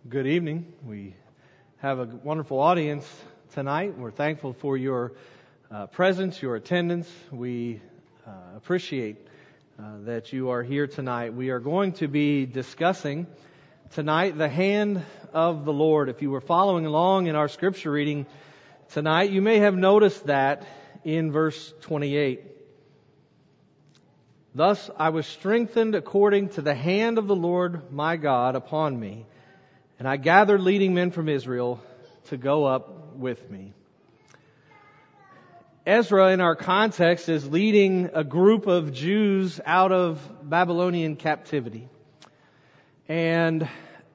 Good evening. We have a wonderful audience tonight. We're thankful for your presence, your attendance. We appreciate that you are here tonight. We are going to be discussing tonight the hand of the Lord. If you were following along in our scripture reading tonight, you may have noticed that in verse 28. Thus I was strengthened according to the hand of the Lord my God upon me, and I gathered leading men from Israel to go up with me. Ezra, in our context, is leading a group of Jews out of Babylonian captivity. And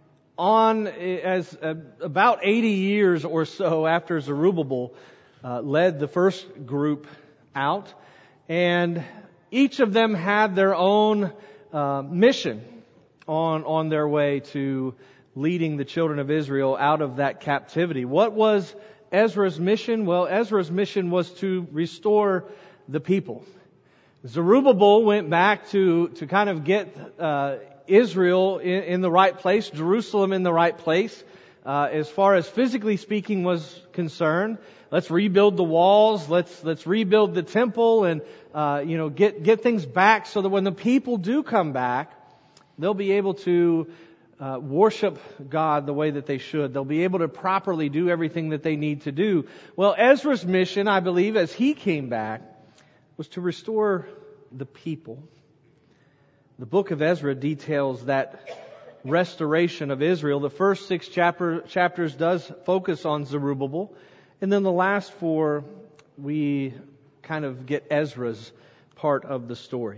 about 80 years or so after Zerubbabel led the first group out, and each of them had their own mission on their way to leading the children of Israel out of that captivity. What was Ezra's mission? Well, Ezra's mission was to restore the people. Zerubbabel went back to kind of get Israel in the right place, Jerusalem in the right place, as far as physically speaking was concerned. Let's rebuild the walls. Let's rebuild the temple, and get things back so that when the people do come back, they'll be able to worship God the way that they should. They'll be able to properly do everything that they need to do. Well, Ezra's mission, I believe, as he came back, was to restore the people. The book of Ezra details that restoration of Israel. The first 6 chapters does focus on Zerubbabel, and then the last 4, we kind of get Ezra's part of the story.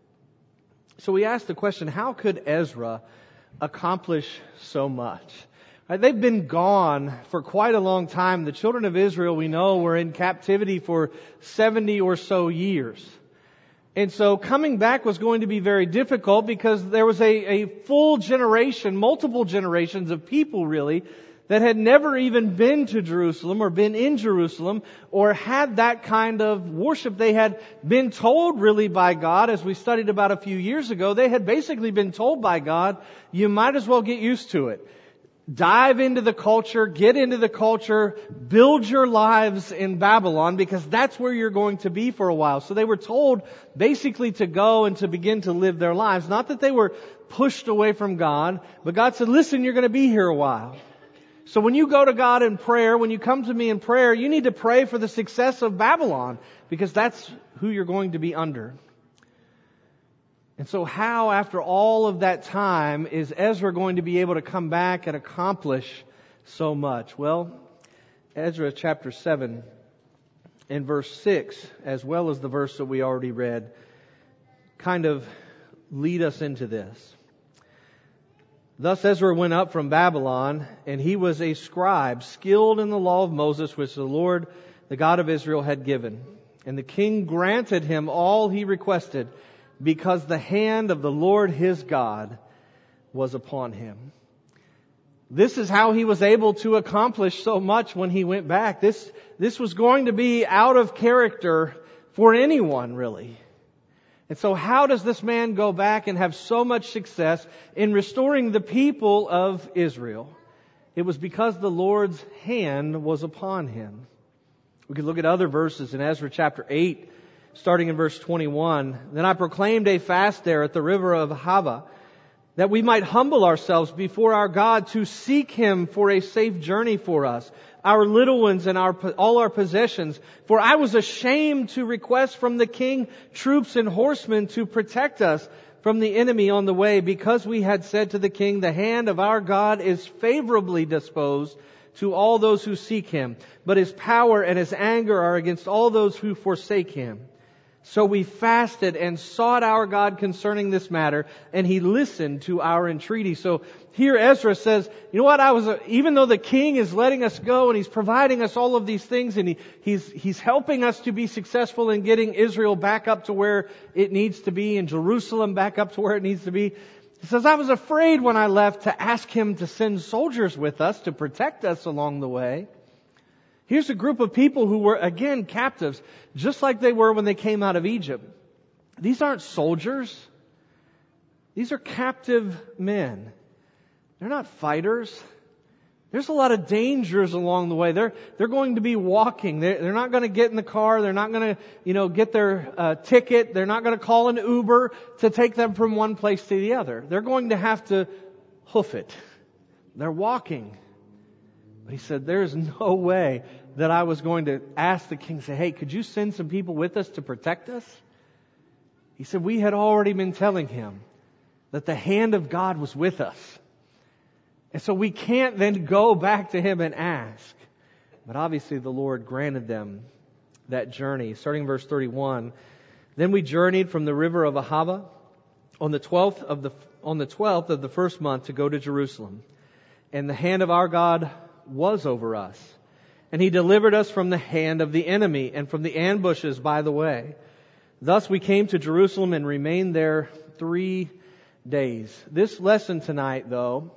So we ask the question, how could Ezra accomplish so much? They've been gone for quite a long time. The children of Israel, we know, were in captivity for 70 or so years. And so coming back was going to be very difficult because there was a full generation, multiple generations of people really, that had never even been to Jerusalem or been in Jerusalem or had that kind of worship. They had been told really by God, as we studied about a few years ago, they had basically been told by God, you might as well get used to it. Dive into the culture, get into the culture, build your lives in Babylon because that's where you're going to be for a while. So they were told basically to go and to begin to live their lives. Not that they were pushed away from God, but God said, listen, you're going to be here a while. So when you go to God in prayer, when you come to me in prayer, you need to pray for the success of Babylon because that's who you're going to be under. And so how, after all of that time, is Ezra going to be able to come back and accomplish so much? Well, Ezra chapter 7 and verse 6, as well as the verse that we already read, kind of lead us into this. Thus Ezra went up from Babylon, and he was a scribe, skilled in the law of Moses, which the Lord, the God of Israel, had given. And the king granted him all he requested, because the hand of the Lord his God was upon him. This is how he was able to accomplish so much when he went back. This was going to be out of character for anyone, really. And so how does this man go back and have so much success in restoring the people of Israel? It was because the Lord's hand was upon him. We could look at other verses in Ezra chapter 8, starting in verse 21. Then I proclaimed a fast there at the river of Ahava, that we might humble ourselves before our God to seek Him for a safe journey for us, our little ones and all our possessions. For I was ashamed to request from the king troops and horsemen to protect us from the enemy on the way, because we had said to the king, the hand of our God is favorably disposed to all those who seek Him, but His power and His anger are against all those who forsake Him. So we fasted and sought our God concerning this matter, and He listened to our entreaty. So here Ezra says, you know what, even though the king is letting us go and he's providing us all of these things and he's helping us to be successful in getting Israel back up to where it needs to be and Jerusalem back up to where it needs to be. He says, I was afraid when I left to ask Him to send soldiers with us to protect us along the way. Here's a group of people who were, again, captives, just like they were when they came out of Egypt. These aren't soldiers. These are captive men. They're not fighters. There's a lot of dangers along the way. They're going to be walking. They're not going to get in the car. They're not going to, get their ticket. They're not going to call an Uber to take them from one place to the other. They're going to have to hoof it. They're walking. But he said, there's no way that I was going to ask the king, say, hey, could you send some people with us to protect us? He said, we had already been telling him that the hand of God was with us. And so we can't then go back to him and ask. But obviously the Lord granted them that journey. Starting in verse 31. Then we journeyed from the river of Ahava on the 12th of the first month to go to Jerusalem. And the hand of our God was over us. And He delivered us from the hand of the enemy and from the ambushes by the way. Thus we came to Jerusalem and remained there 3 days. This lesson tonight, though,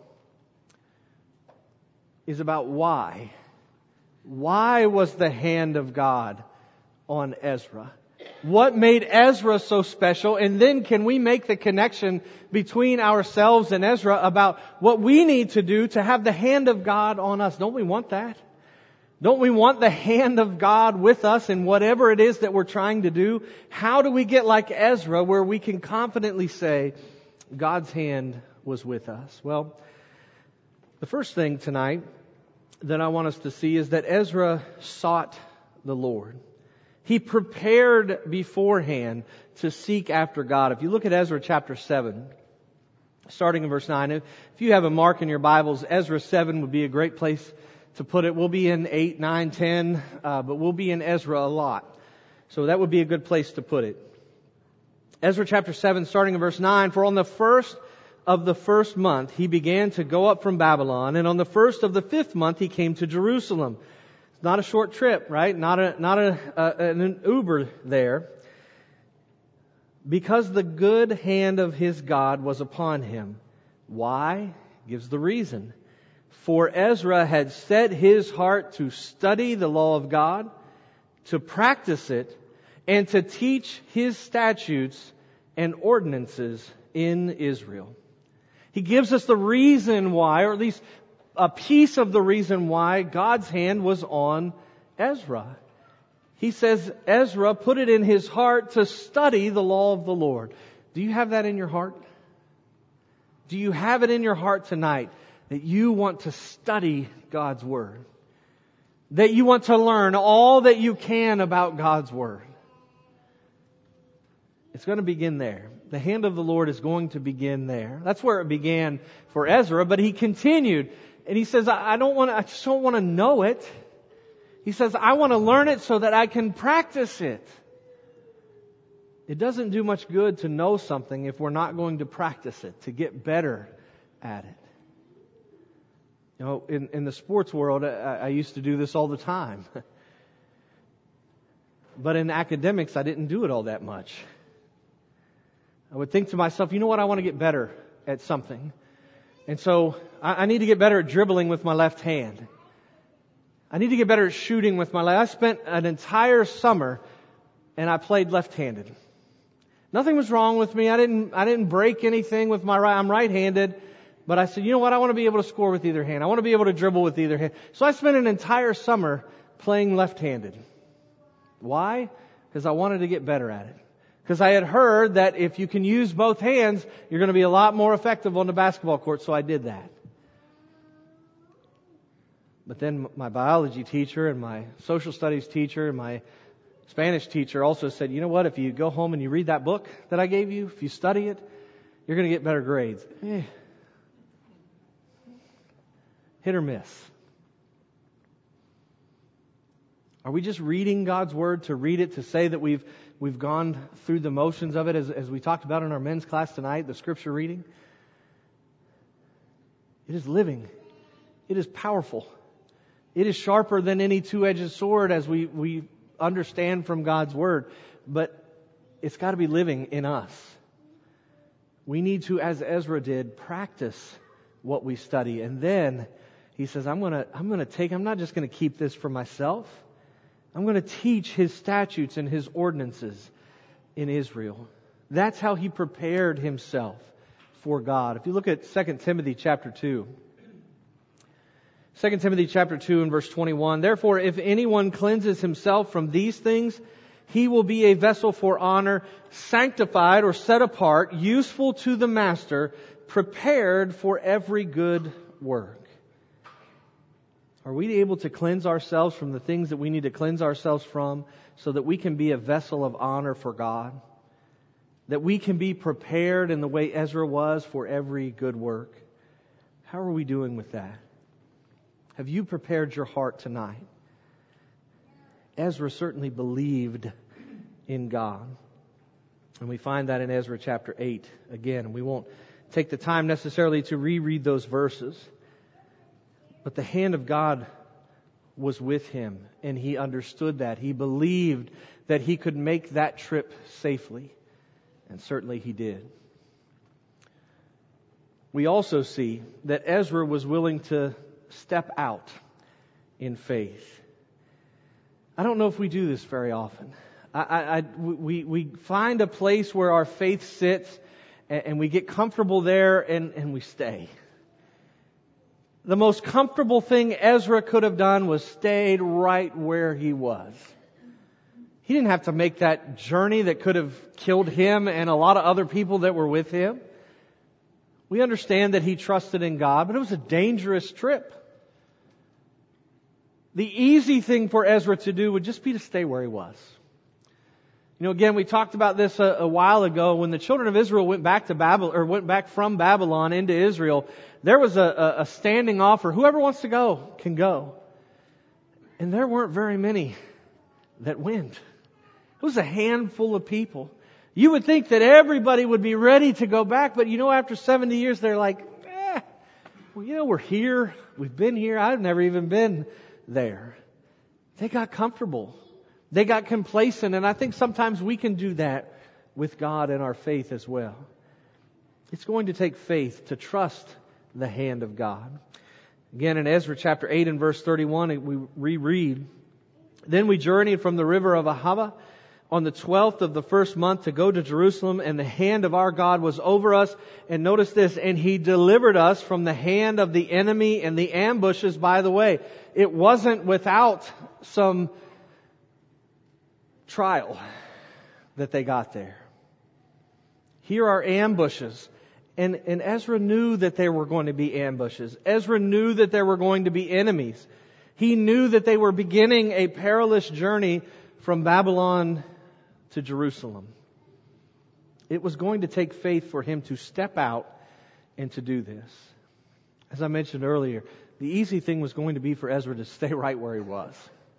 is about why. Why was the hand of God on Ezra? What made Ezra so special? And then can we make the connection between ourselves and Ezra about what we need to do to have the hand of God on us? Don't we want that? Don't we want the hand of God with us in whatever it is that we're trying to do? How do we get like Ezra where we can confidently say, God's hand was with us? Well, the first thing tonight that I want us to see is that Ezra sought the Lord. He prepared beforehand to seek after God. If you look at Ezra chapter 7, starting in verse 9, if you have a mark in your Bibles, Ezra 7 would be a great place to put it. We'll be in 8, 9, 10, but we'll be in Ezra a lot. So that would be a good place to put it. Ezra chapter 7, starting in verse 9, for on the first of the first month he began to go up from Babylon, and on the first of the 5th month he came to Jerusalem. It's not a short trip, right? Not an Uber there. Because the good hand of his God was upon him. Why? Gives the reason. For Ezra had set his heart to study the law of God, to practice it, and to teach His statutes and ordinances in Israel. He gives us the reason why, or at least a piece of the reason why God's hand was on Ezra. He says Ezra put it in his heart to study the law of the Lord. Do you have that in your heart? Do you have it in your heart tonight that you want to study God's Word? That you want to learn all that you can about God's Word? It's going to begin there. The hand of the Lord is going to begin there. That's where it began for Ezra, but he continued. And he says, I just don't want to know it. He says, I want to learn it so that I can practice it. It doesn't do much good to know something if we're not going to practice it, to get better at it. You know, in the sports world, I used to do this all the time. But in academics, I didn't do it all that much. I would think to myself, you know what, I want to get better at something. And so I need to get better at dribbling with my left hand. I need to get better at shooting with my left. I spent an entire summer and I played left-handed. Nothing was wrong with me. I didn't break anything with my right. I'm right-handed. But I said, you know what, I want to be able to score with either hand. I want to be able to dribble with either hand. So I spent an entire summer playing left-handed. Why? Because I wanted to get better at it. Because I had heard that if you can use both hands, you're going to be a lot more effective on the basketball court. So I did that. But then my biology teacher and my social studies teacher and my Spanish teacher also said, you know what, if you go home and you read that book that I gave you, if you study it, you're going to get better grades. Hit or miss. Are we just reading God's Word to read it, to say that we've gone through the motions of it as we talked about in our men's class tonight, the scripture reading? It is living. It is powerful. It is sharper than any two-edged sword as we understand from God's Word. But it's got to be living in us. We need to, as Ezra did, practice what we study. And then he says, I'm not just going to keep this for myself. I'm going to teach His statutes and His ordinances in Israel. That's how he prepared himself for God. If you look at 2 Timothy chapter 2, 2 Timothy chapter 2 and verse 21, therefore, if anyone cleanses himself from these things, he will be a vessel for honor, sanctified or set apart, useful to the master, prepared for every good work. Are we able to cleanse ourselves from the things that we need to cleanse ourselves from so that we can be a vessel of honor for God? That we can be prepared in the way Ezra was for every good work? How are we doing with that? Have you prepared your heart tonight? Ezra certainly believed in God. And we find that in Ezra chapter 8 again. We won't take the time necessarily to reread those verses. But the hand of God was with him, and he understood that. He believed that he could make that trip safely. And certainly he did. We also see that Ezra was willing to step out in faith. I don't know if we do this very often. We find a place where our faith sits and we get comfortable there and we stay. The most comfortable thing Ezra could have done was stayed right where he was. He didn't have to make that journey that could have killed him and a lot of other people that were with him. We understand that he trusted in God, but it was a dangerous trip. The easy thing for Ezra to do would just be to stay where he was. You know, again, we talked about this a while ago when the children of Israel went back to Babylon, or went back from Babylon into Israel. There was a standing offer. Whoever wants to go can go. And there weren't very many that went. It was a handful of people. You would think that everybody would be ready to go back, but you know, after 70 years, they're like, well, you know, we're here. We've been here. I've never even been there. They got comfortable. They got complacent, and I think sometimes we can do that with God and our faith as well. It's going to take faith to trust the hand of God. Again, in Ezra chapter 8 and verse 31, we reread, then we journeyed from the river of Ahava on the 12th of the first month to go to Jerusalem, and the hand of our God was over us. And notice this, and He delivered us from the hand of the enemy and the ambushes by the way. It wasn't without some trial that they got there. Here are ambushes. And Ezra knew that there were going to be ambushes. Ezra knew that there were going to be enemies. He knew that they were beginning a perilous journey from Babylon to Jerusalem. It was going to take faith for him to step out and to do this. As I mentioned earlier, the easy thing was going to be for Ezra to stay right where he was.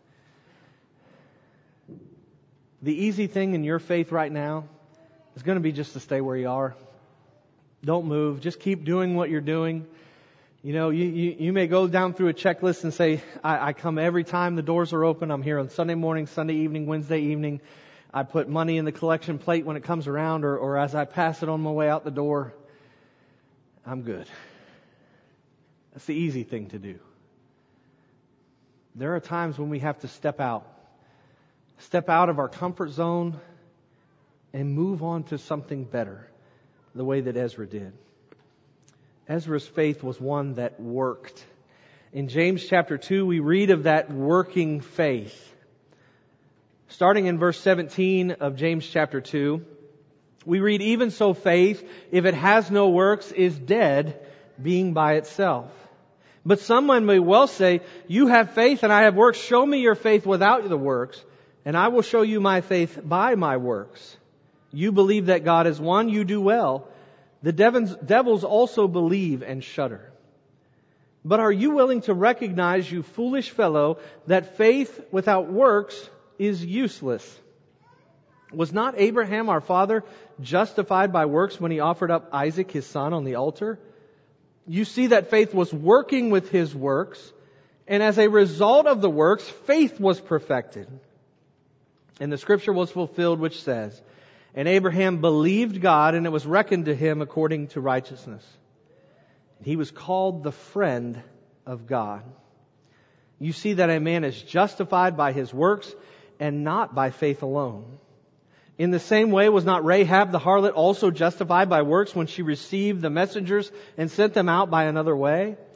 The easy thing in your faith right now is going to be just to stay where you are. Don't move. Just keep doing what you're doing. You know, you may go down through a checklist and say, I come every time the doors are open. I'm here on Sunday morning, Sunday evening, Wednesday evening. I put money in the collection plate when it comes around, or as I pass it on my way out the door. I'm good. That's the easy thing to do. There are times when we have to step out of our comfort zone and move on to something better, the way that Ezra did. Ezra's faith was one that worked. In James chapter 2, we read of that working faith. Starting in verse 17 of James chapter 2, we read, even so faith, if it has no works, is dead, being by itself. But someone may well say, you have faith and I have works. Show me your faith without the works, and I will show you my faith by my works. You believe that God is one, you do well. The devils also believe and shudder. But are you willing to recognize, you foolish fellow, that faith without works is useless? Was not Abraham our father justified by works when he offered up Isaac his son on the altar? You see that faith was working with his works, and as a result of the works, faith was perfected. And the scripture was fulfilled which says, and Abraham believed God, and it was reckoned to him according to righteousness. He was called the friend of God. You see that a man is justified by his works and not by faith alone. In the same way, was not Rahab the harlot also justified by works when she received the messengers and sent them out by another way?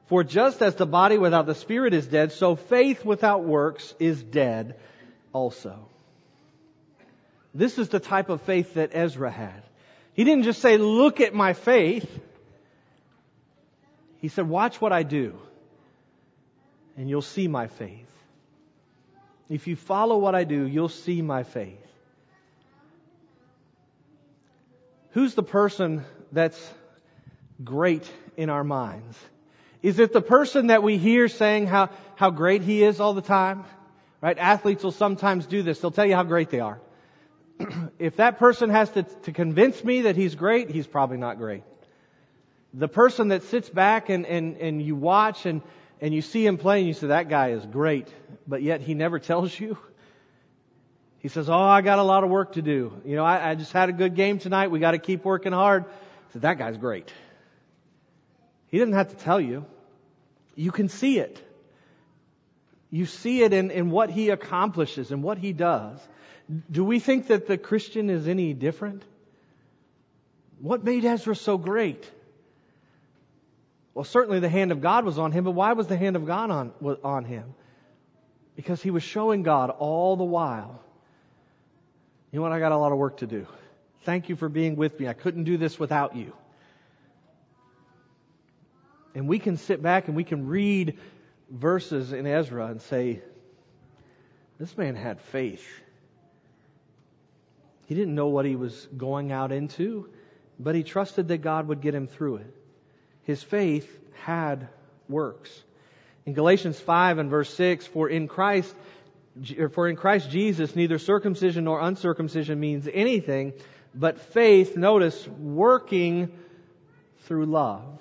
For just as the body without the Spirit is dead, so faith without works is dead also. This is the type of faith that Ezra had. He didn't just say, look at my faith. He said, watch what I do, and you'll see my faith. If you follow what I do, you'll see my faith. Who's the person that's great in our minds? Is it the person that we hear saying how great he is all the time? Right? Athletes will sometimes do this. They'll tell you how great they are. If that person has to convince me that he's great, he's probably not great. The person that sits back and you watch and you see him play and you say, that guy is great, but yet he never tells you. He says, oh, I got a lot of work to do. You know, I just had a good game tonight. We got to keep working hard. I said, that guy's great. He didn't have to tell you. You can see it. You see it in what he accomplishes and what he does. Do we think that the Christian is any different? What made Ezra so great? Well, certainly the hand of God was on him, but why was the hand of God on him? Because he was showing God all the while, you know what, I got a lot of work to do. Thank you for being with me. I couldn't do this without you. And we can sit back and we can read verses in Ezra and say, this man had faith. He didn't know what he was going out into, but he trusted that God would get him through it. His faith had works. In Galatians 5 and verse 6, For in Christ Jesus neither circumcision nor uncircumcision means anything, but faith, notice, working through love.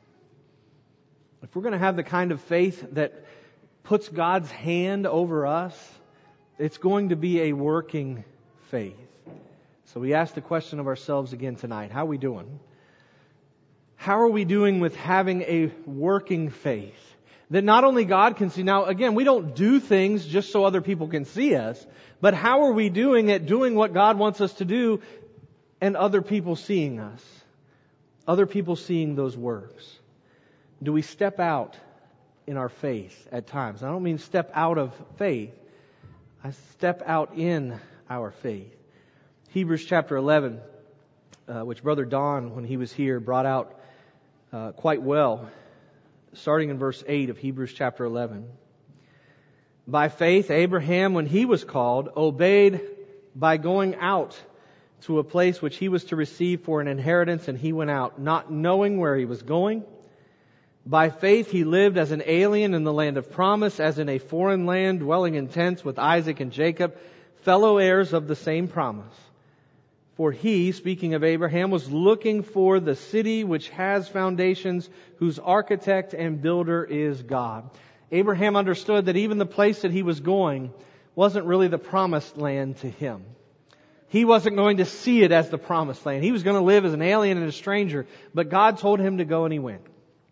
If we're going to have the kind of faith that puts God's hand over us, it's going to be a working faith. So we ask the question of ourselves again tonight. How are we doing? How are we doing with having a working faith? That not only God can see. Now again, we don't do things just so other people can see us. But how are we doing at doing what God wants us to do and other people seeing us? Other people seeing those works. Do we step out in our faith at times? I don't mean step out of faith. I step out in our faith. Hebrews chapter 11, which Brother Don, when he was here, brought out quite well, starting in verse 8 of Hebrews chapter 11. By faith, Abraham, when he was called, obeyed by going out to a place which he was to receive for an inheritance, and he went out, not knowing where he was going. By faith, he lived as an alien in the land of promise, as in a foreign land, dwelling in tents with Isaac and Jacob, fellow heirs of the same promise. For he, speaking of Abraham, was looking for the city which has foundations, whose architect and builder is God. Abraham understood that even the place that he was going wasn't really the promised land to him. He wasn't going to see it as the promised land. He was going to live as an alien and a stranger. But God told him to go, and he went.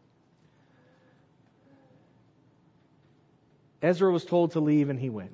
Ezra was told to leave, and he went.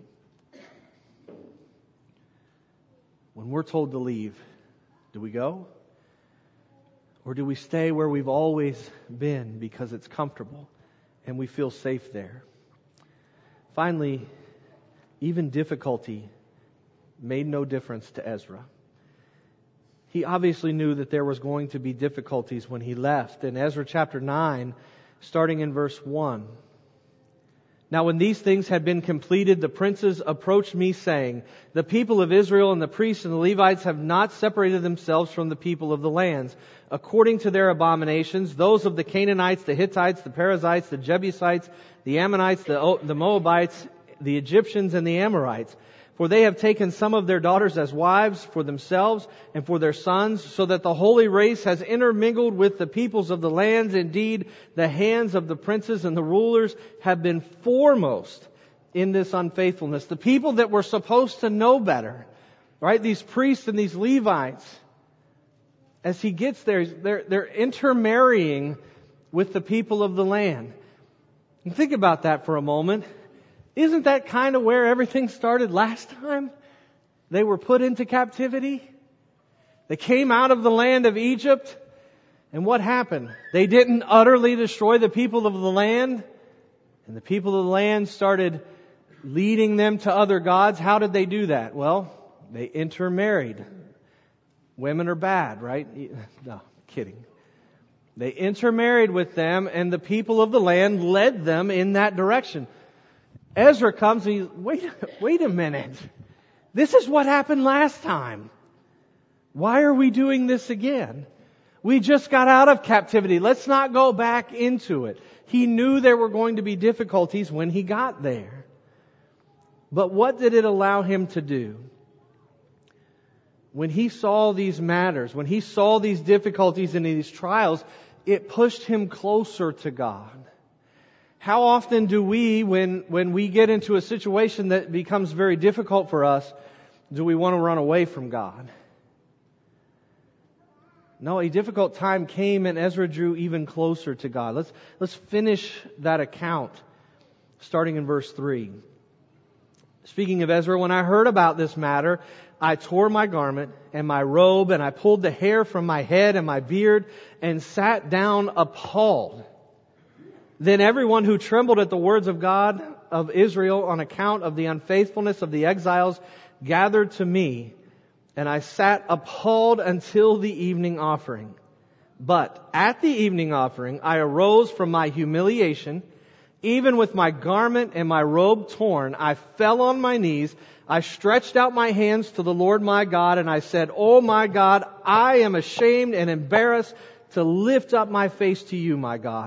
When we're told to leave, do we go? Or do we stay where we've always been because it's comfortable and we feel safe there? Finally, even difficulty made no difference to Ezra. He obviously knew that there was going to be difficulties when he left. In Ezra chapter 9, starting in verse 1, Now when these things had been completed, the princes approached me, saying, The people of Israel and the priests and the Levites have not separated themselves from the people of the lands, according to their abominations, those of the Canaanites, the Hittites, the Perizzites, the Jebusites, the Ammonites, the Moabites, the Egyptians, and the Amorites. For they have taken some of their daughters as wives for themselves and for their sons, so that the holy race has intermingled with the peoples of the lands. Indeed, the hands of the princes and the rulers have been foremost in this unfaithfulness. The people that were supposed to know better, right? These priests and these Levites, as he gets there, they're intermarrying with the people of the land. And think about that for a moment. Isn't that kind of where everything started last time? They were put into captivity. They came out of the land of Egypt. And what happened? They didn't utterly destroy the people of the land. And the people of the land started leading them to other gods. How did they do that? Well, they intermarried. Women are bad, right? No, kidding. They intermarried with them, and the people of the land led them in that direction. Ezra comes and he's, wait a minute. This is what happened last time. Why are we doing this again? We just got out of captivity. Let's not go back into it. He knew there were going to be difficulties when he got there. But what did it allow him to do? When he saw these matters, when he saw these difficulties and these trials, it pushed him closer to God. How often do we, when we get into a situation that becomes very difficult for us, do we want to run away from God? No, a difficult time came and Ezra drew even closer to God. Let's finish that account starting in verse 3. Speaking of Ezra, when I heard about this matter, I tore my garment and my robe, and I pulled the hair from my head and my beard, and sat down appalled. Then everyone who trembled at the words of God of Israel on account of the unfaithfulness of the exiles gathered to me, and I sat appalled until the evening offering. But at the evening offering, I arose from my humiliation. Even with my garment and my robe torn, I fell on my knees. I stretched out my hands to the Lord my God, and I said, "Oh my God, I am ashamed and embarrassed to lift up my face to you, my God."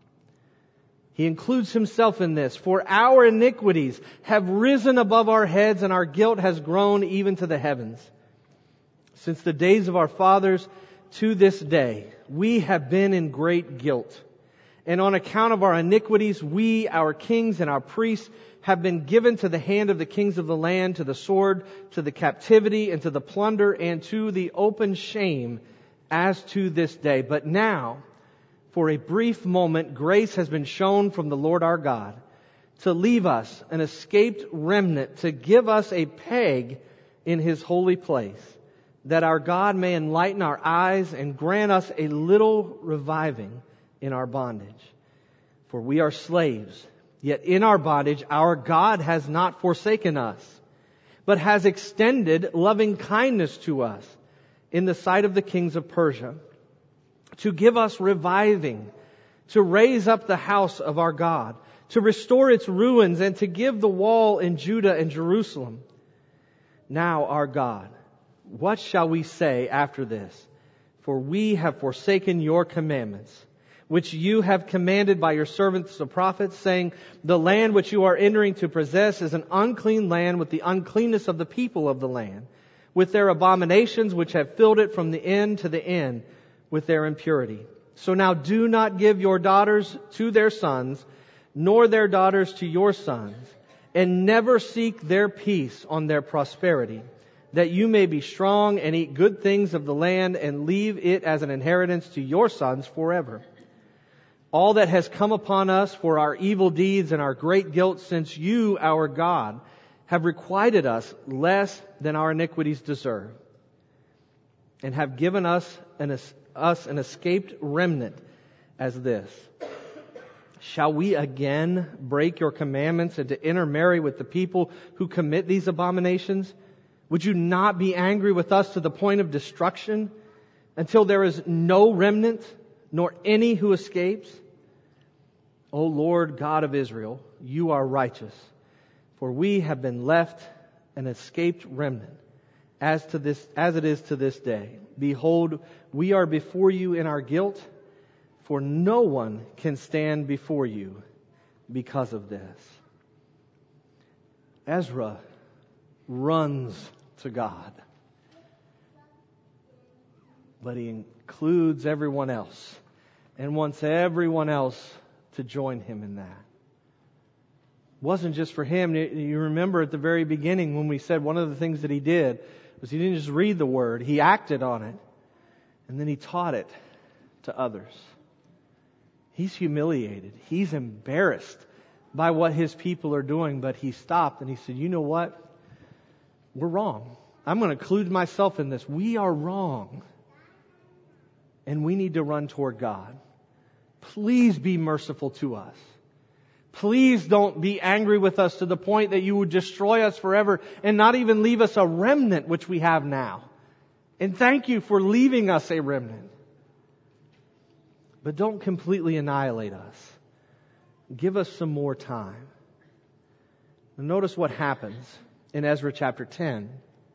He includes himself in this. For our iniquities have risen above our heads, and our guilt has grown even to the heavens. Since the days of our fathers to this day, we have been in great guilt. And on account of our iniquities, we, our kings and our priests, have been given to the hand of the kings of the land, to the sword, to the captivity, and to the plunder, and to the open shame, as to this day. But now, for a brief moment, grace has been shown from the Lord our God, to leave us an escaped remnant, to give us a peg in His holy place, that our God may enlighten our eyes and grant us a little reviving in our bondage. For we are slaves, yet in our bondage our God has not forsaken us, but has extended loving kindness to us in the sight of the kings of Persia, to give us reviving, to raise up the house of our God, to restore its ruins, and to give the wall in Judah and Jerusalem. Now, our God, what shall we say after this? For we have forsaken your commandments, which you have commanded by your servants the prophets, saying, the land which you are entering to possess is an unclean land with the uncleanness of the people of the land, with their abominations which have filled it from the end to the end with their impurity. So now do not give your daughters to their sons, nor their daughters to your sons, and never seek their peace on their prosperity, that you may be strong and eat good things of the land and leave it as an inheritance to your sons forever. All that has come upon us for our evil deeds and our great guilt, since you, our God, have requited us less than our iniquities deserve, and have given us an escaped remnant as this. Shall we again break your commandments and to intermarry with the people who commit these abominations? Would you not be angry with us to the point of destruction, until there is no remnant, nor any who escapes? O Lord God of Israel, you are righteous, for we have been left an escaped remnant, as it is to this day. Behold, we are before you in our guilt, for no one can stand before you because of this. Ezra runs to God, but he includes everyone else and wants everyone else to join him in that. It wasn't just for him. You remember at the very beginning when we said one of the things that he did was he didn't just read the Word, he acted on it, and then he taught it to others. He's humiliated. He's embarrassed by what his people are doing, but he stopped and he said, you know what? We're wrong. I'm going to include myself in this. We are wrong. and we need to run toward God. Please be merciful to us. Please don't be angry with us to the point that you would destroy us forever and not even leave us a remnant, which we have now. And thank you for leaving us a remnant. But don't completely annihilate us. Give us some more time. And notice what happens in Ezra chapter 10.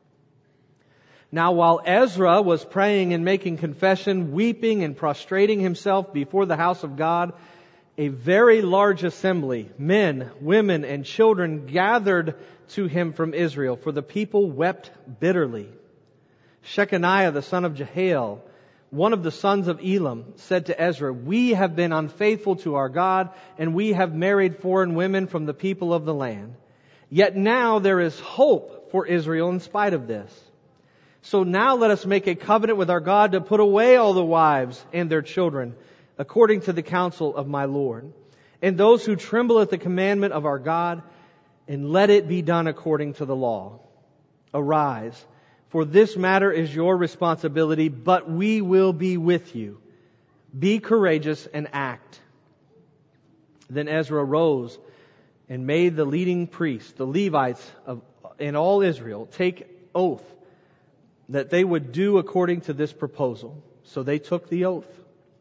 Now while Ezra was praying and making confession, weeping and prostrating himself before the house of God, a very large assembly, men, women, and children gathered to him from Israel, for the people wept bitterly. Shechaniah, the son of Jehiel, one of the sons of Elam, said to Ezra, "We have been unfaithful to our God, and we have married foreign women from the people of the land. Yet now there is hope for Israel in spite of this. So now let us make a covenant with our God to put away all the wives and their children, according to the counsel of my Lord, and those who tremble at the commandment of our God, and let it be done according to the law. Arise, for this matter is your responsibility, but we will be with you. Be courageous and act." Then Ezra rose and made the leading priests, the Levites in all Israel, take oath that they would do according to this proposal. So they took the oath.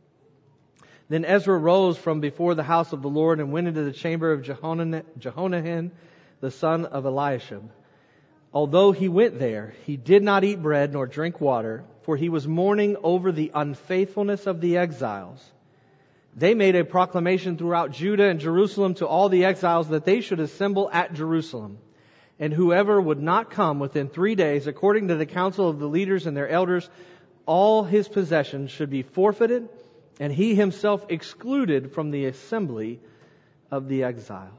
Then Ezra rose from before the house of the Lord and went into the chamber of Jehonahan, the son of Eliashib. Although he went there, he did not eat bread nor drink water, for he was mourning over the unfaithfulness of the exiles. They made a proclamation throughout Judah and Jerusalem to all the exiles that they should assemble at Jerusalem. And whoever would not come within 3 days, according to the counsel of the leaders and their elders, all his possessions should be forfeited, and he himself excluded from the assembly of the exiles.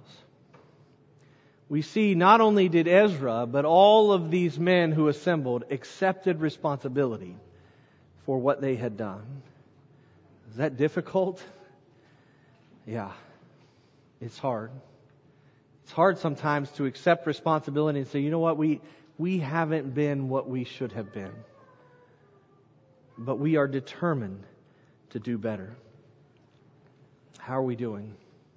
We see not only did Ezra, but all of these men who assembled accepted responsibility for what they had done. Is that difficult? Yeah, it's hard. It's hard sometimes to accept responsibility and say, you know what, we haven't been what we should have been. But we are determined to do better. How are we doing?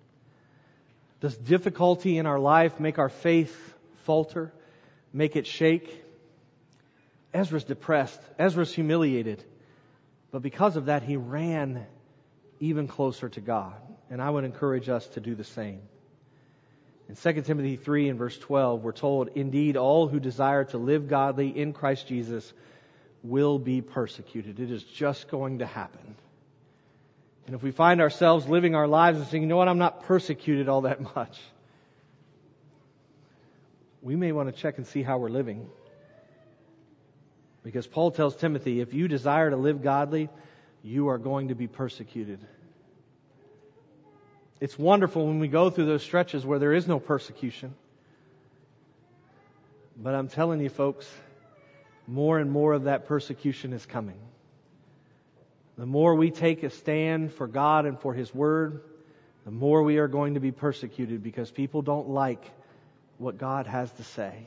Does difficulty in our life make our faith falter? Make it shake? Ezra's depressed. Ezra's humiliated. But because of that, he ran even closer to God. And I would encourage us to do the same. In 2 Timothy 3 and verse 12, we're told, "Indeed, all who desire to live godly in Christ Jesus will be persecuted." It is just going to happen. And if we find ourselves living our lives and saying, you know what, I'm not persecuted all that much, we may want to check and see how we're living. Because Paul tells Timothy, if you desire to live godly, you are going to be persecuted. It's wonderful when we go through those stretches where there is no persecution. But I'm telling you folks, more and more of that persecution is coming. The more we take a stand for God and for His Word, the more we are going to be persecuted because people don't like what God has to say.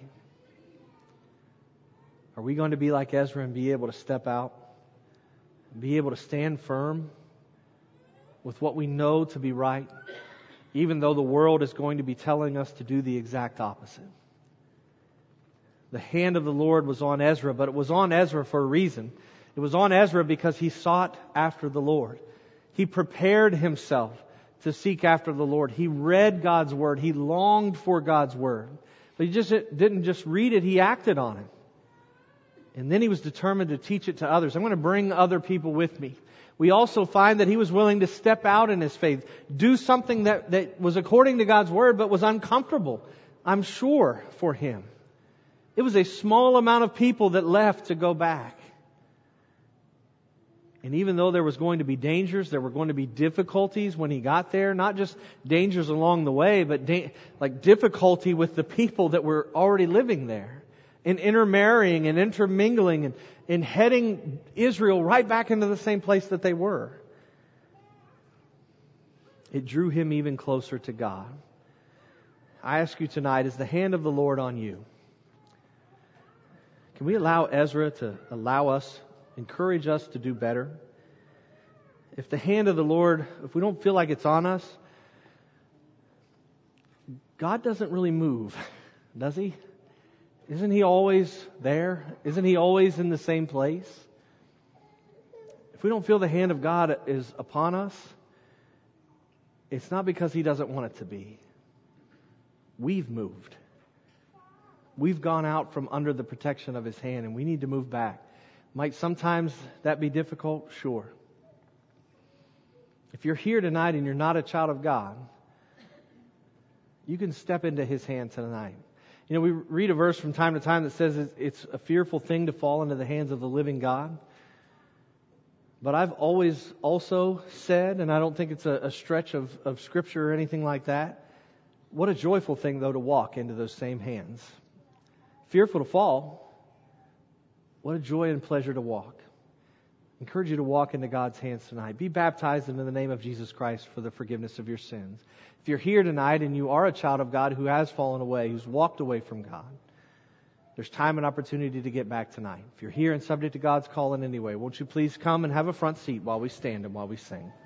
Are we going to be like Ezra and be able to step out? Be able to stand firm with what we know to be right, even though the world is going to be telling us to do the exact opposite? The hand of the Lord was on Ezra, but it was on Ezra for a reason. It was on Ezra because he sought after the Lord. He prepared himself to seek after the Lord. He read God's Word. He longed for God's Word. But he didn't just read it, he acted on it. And then he was determined to teach it to others. I'm going to bring other people with me. We also find that he was willing to step out in his faith, do something that was according to God's Word, but was uncomfortable, I'm sure, for him. It was a small amount of people that left to go back. And even though there was going to be dangers, there were going to be difficulties when he got there, not just dangers along the way, but like difficulty with the people that were already living there, and intermarrying and intermingling and heading Israel right back into the same place that they were. It drew him even closer to God. I ask you tonight, is the hand of the Lord on you? Can we allow Ezra to encourage us to do better? If the hand of the Lord, if we don't feel like it's on us, God doesn't really move, does He? Isn't He always there? Isn't He always in the same place? If we don't feel the hand of God is upon us, it's not because He doesn't want it to be. We've moved. We've gone out from under the protection of His hand, and we need to move back. Might sometimes that be difficult? Sure. If you're here tonight and you're not a child of God, you can step into His hand tonight. You know, we read a verse from time to time that says it's a fearful thing to fall into the hands of the living God. But I've always also said, and I don't think it's a stretch of Scripture or anything like that, what a joyful thing, though, to walk into those same hands. Fearful to fall, what a joy and pleasure to walk. I encourage you to walk into God's hands tonight. Be baptized into the name of Jesus Christ for the forgiveness of your sins. If you're here tonight and you are a child of God who has fallen away, who's walked away from God, there's time and opportunity to get back tonight. If you're here and subject to God's call in any way, won't you please come and have a front seat while we stand and while we sing.